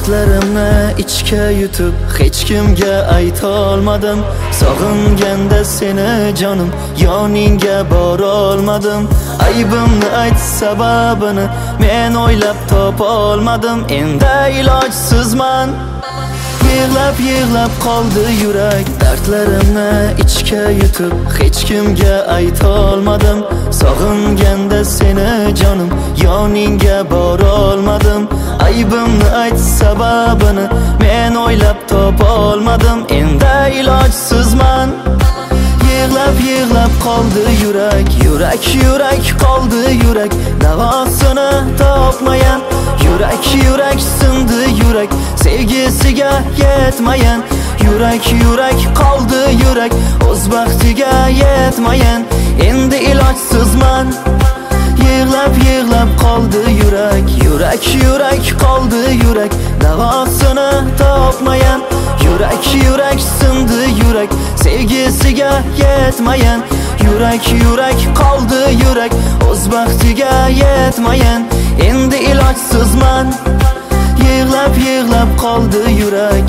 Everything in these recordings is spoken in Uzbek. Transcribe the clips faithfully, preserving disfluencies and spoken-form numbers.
Dardlarimni ichga yutib hech kimga ayta olmadim. Sog'inganda seni jonim yoningga bora olmadim. Aybimni ayt sababini men o'ylab topa olmadim. Endi ilojsizman. Yig'lab yig'lab qoldi yurak. Dardlarimni ichga yutib hech kimga ayta olmadim. Sog'inganda seni jonim yoningga bora olmadim. Aybimni ayt sababini men o'ylab topa olmadim. Endi ilojsizman. Yig'lab yig'lab qoldi yurak. Yurak yurak qoldi yurak. Davosini topmayan yurak yurak sindi yurak. Sevgisiga yetmayan yurak yurak qoldi yurak. O'z baxtiga yetmayan endi ilojsizman. Yig'lab yig'lab qoldi yurak. Yurak yurak qoldi yurak. Davosini topmayan yurak yurak sindi yurak. Sevgisiga yetmayan yurak yurak qoldi yurak. O'z baxtiga yetmayan endi ilojsizman. Yig'lab yig'lab qoldi yurak.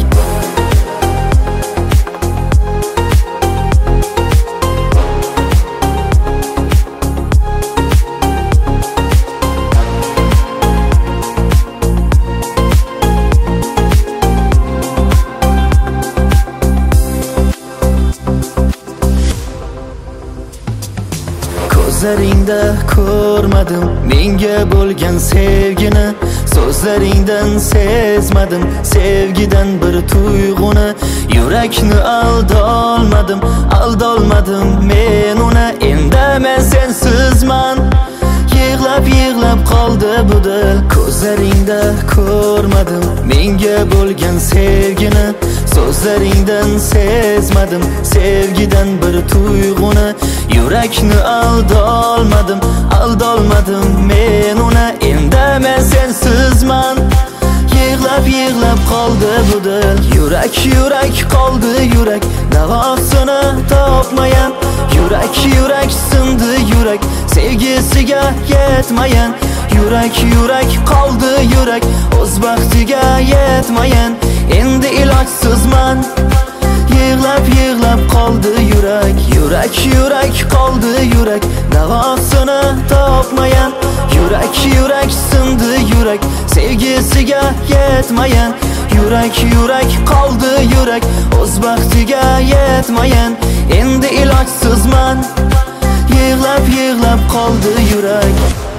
Ko'zlaringda ko'rmadim menga bo'lgan sevgini. So'zlaringdan sezmadim sevgidan bir tuyg'uni. Yurakni aldolmadim, aldolmadim men uni. Endi men sensizman. Yig'lab yig'lab qoldi bu dil. Ko'zlaringda ko'rmadim menga bo'lgan sevgini. So'zlaringdan sezmadim sevgidan bir tuyg'uni. Yurakni aldolmadim, aldolmadim men uni. Endi men sensizman. Yig'lab yig'lab qoldi bu dil. Yurak yurak qoldi yurak. Davosini topmayan yurak yurak sindi yurak. Sevgisiga yetmayan yurak yurak qoldi yurak. O'z baxtiga yetmayan endi ilojsizman. Yig'lab yig'lab qoldi yurak. Yurak yurak qoldi yurak. Davosini topmayan yurak yurak sindi yurak. Sevgisiga yetmayan yurak yurak qoldi yurak. O'z baxtiga yetmayan endi ilojsizman. Yig'lab yig'lab qoldi yurak.